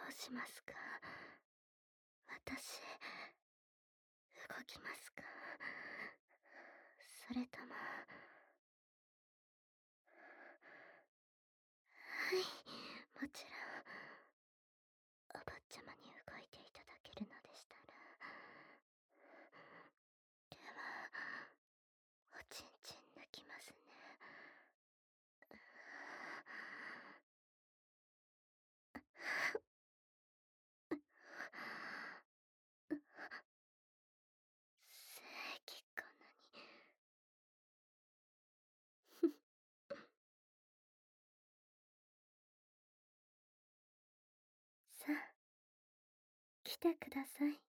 うしますか？私、動きますか？それとも、はい、もちろん、お坊ちゃまに動いていただけるのでしたら。では、おちんちん抜きますね。精液こんなに。さあ、来てください。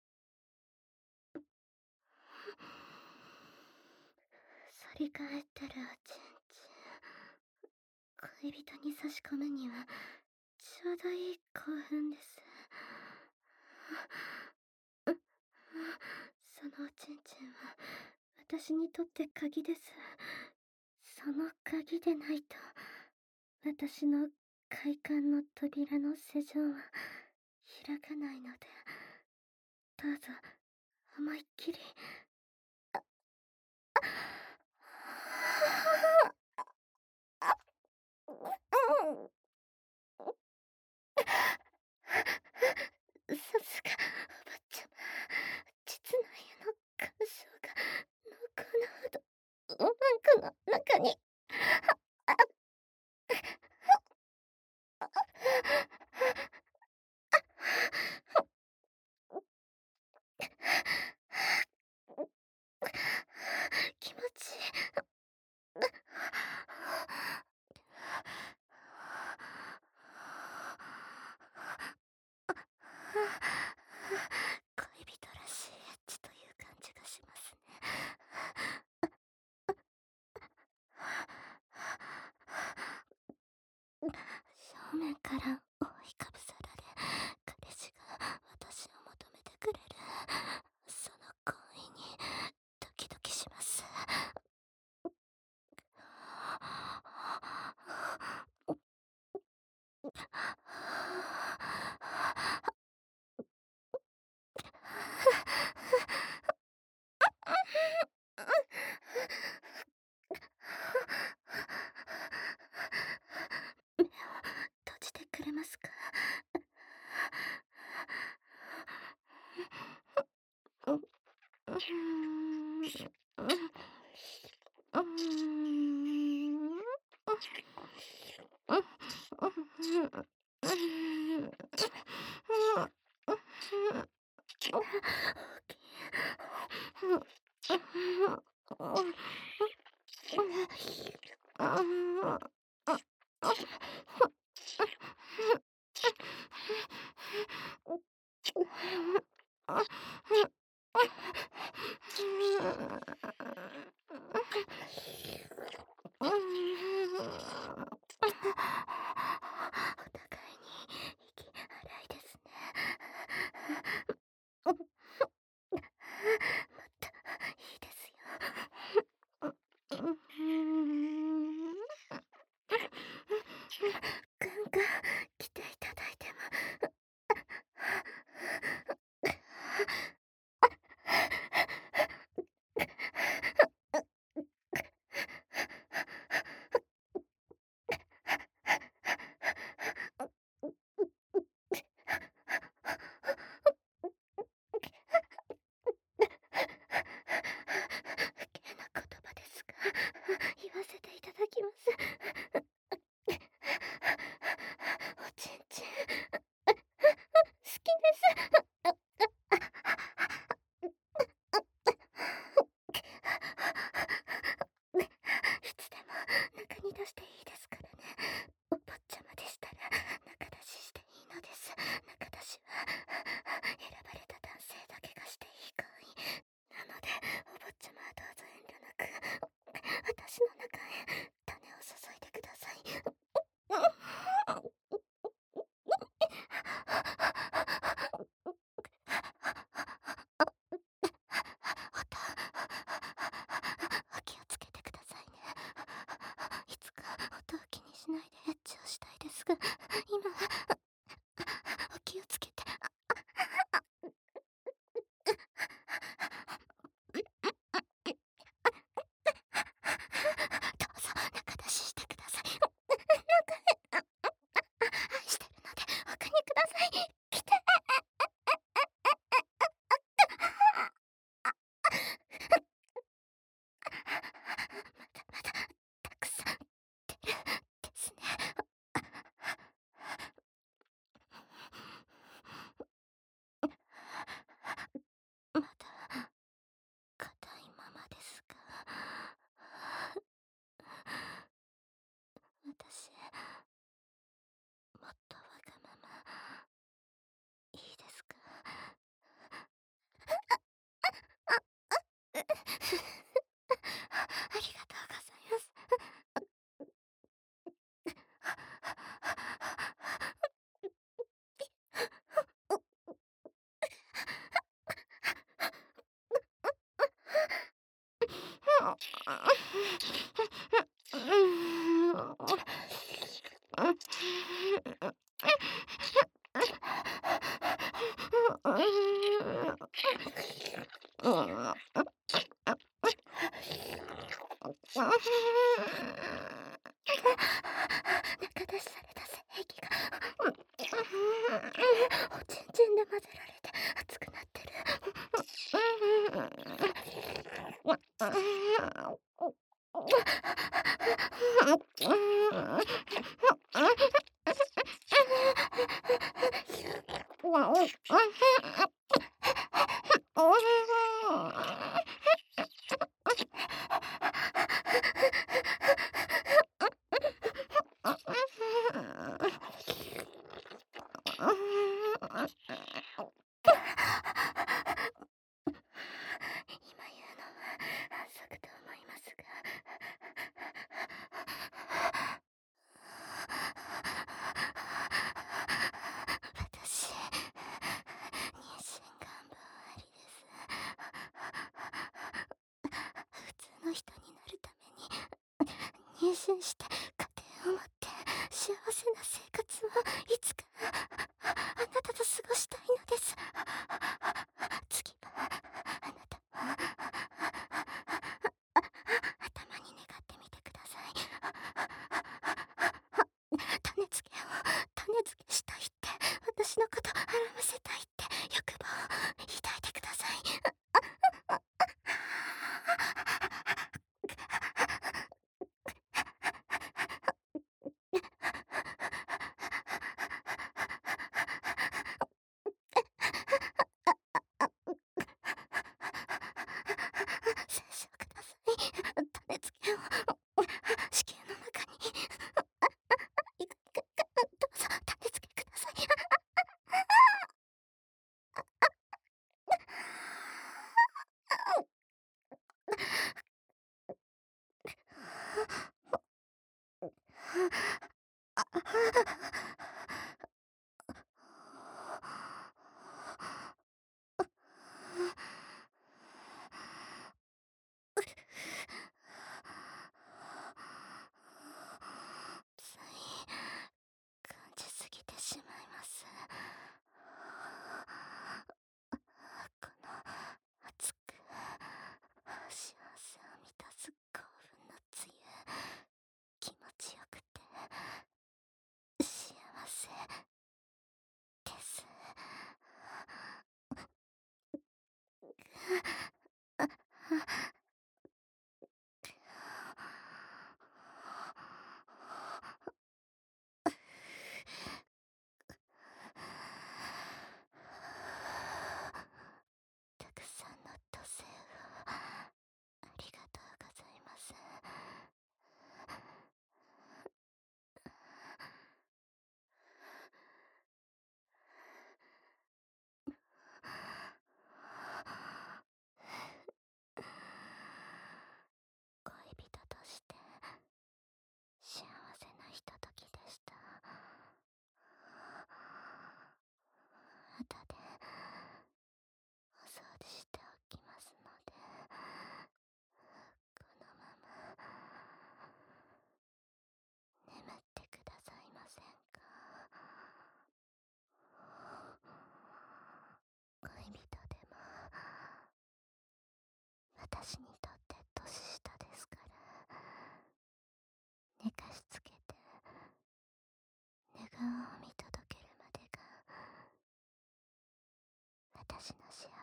反り返ってるおちんちん。恋人に差し込むには、ちょうどいい興奮です。そのおちんちんは、私にとって鍵です。その鍵でないと、私の快感の扉の施錠は開かないので、どうぞ、思いっきり。さすがお坊ちゃま、膣内への感傷が濃厚なほど、おまんこの中に。気持ちいい。恋人らしいエッチという感じがしますね。正面から覆いかぶさられ、彼氏が私を求めてくれる。その行為にドキドキします。目を閉じてくれますか？ううーん。お互いに息荒いですね。もっといいですよ。ガンガン来ていただいても。変な言葉ですが、言わせていただきます。おちんちん、好きです。いつでも中に出していいですからね。お坊ちゃまでしたら中出ししていいのです。中出しは選ばれた男性だけがしていい行為なので、お坊ちゃまはどうぞ遠慮なく私の中へ種を注いでください。お気をつけてくださいね。いつか音を気にしないでエッチをしたいですが、今はとわがままいいですか？ありがとうございます。中出しされた精液がおちんちんで混ぜられて熱くなってる。今言うのは反則と思いますが、私、妊娠願望ありです。普通の人になるために、妊娠して家庭を持って幸せな生活をいつかあなたと過ごしたいのです。次はあなたも頭に願ってみてください。種付けしたいって、私のこと孕ませたいって欲望を抱いてください。精子をください。種付けを子宮の中にどうぞ種付けください。つい感じすぎてしまいます。この熱く幸せを満たす興奮のつゆ、気持ちよくて幸せです。たくさんの土星をありがとうございます。恋人として幸せなひとときでした。後でお掃除しておきますので、このまま眠ってくださいませんか？恋人でも私にとって年下ですから、寝かしつけて寝顔を見届けるまでが私の幸